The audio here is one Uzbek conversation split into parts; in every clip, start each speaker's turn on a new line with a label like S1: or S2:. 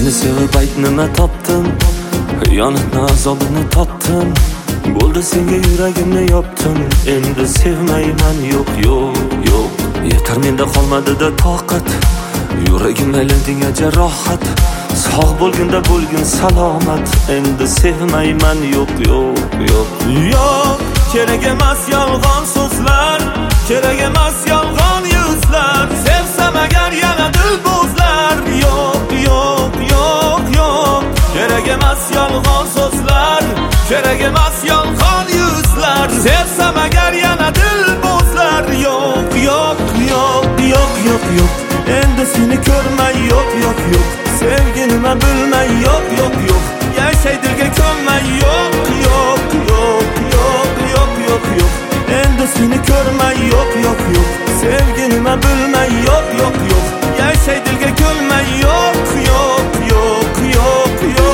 S1: Seni sevib ayt nima topdim, yonitni azobini totdim. Bo'ldi senga yuragimni yopdim, endi sevmayman, yo'q yo'q yo'q. Yetar menda qolmadi-da toqat, yuragim aylendinga jarohat. Sog' bo'lganda bo'lgin salomat, endi sevmayman, yo'q yo'q yo'q. Yo'q, kerak emas yolg'on so'zlar, kerak emas yolg'on yuzlar. Sevsam agar yana dilbozlar, yo'q yo'q yo'q yo'q. Kerak emas yolg'on so'zlar, kerak emas yolg'on yuzlar. Sevsam agar yana dilbozlar, yo'q yo'q yo'q yo'q yo'q yo'q. Endi seni ko'rmay, yo'q yo'q yo'q. Sevgi nima bilmay, yo'q yo'q yo'q. Yashay dilga ko'nmay, yo'q yo'q yo'q yo'q yo'q yo'q yo'q. Endi seni ko'rmay, yo'q yo'q yo'q. Sevgi nima bilmay, yo'q yo'q yo'q. Yashay dilga ko'nmay, yo'q yo'q yo'q yo'q yo'q.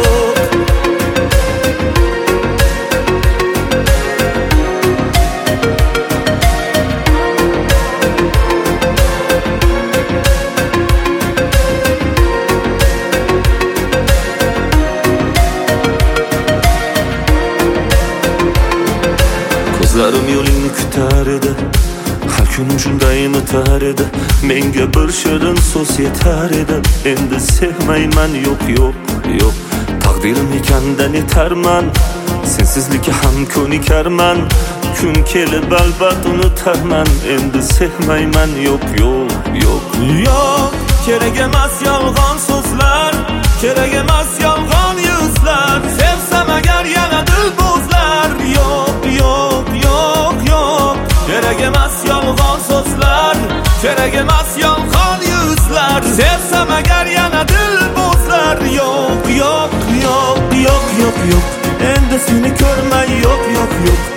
S1: Ko'zlarim yo'lingni kutar edi, har kunim shundayin o'tar edi. Menga bir shirin so'z yetar edi, endi sevmayman, yo'q yo'q yo'q. Taqdirim ekandan yetarman, sensizlikka ham ko'nikarman. Kun kelib albat unutarman, endi sevmayman, yo'q yo'q yo'q yo'q. Kerak emas yolg'on so'zlar, kerak emas yolg'on yuzlar. Sevsam agar yana dilbozlar, yo'q yo'q yo'q yo'q. Kerak emas yolg'on so'zlar, kerak emas yolg'on yuzlar. Sevsam agar yana dilbozlar, yo'q yo'q yo'q yo'q yo'q yo'q. Endi seni ko'rmay, yo'q yo'q yo'q.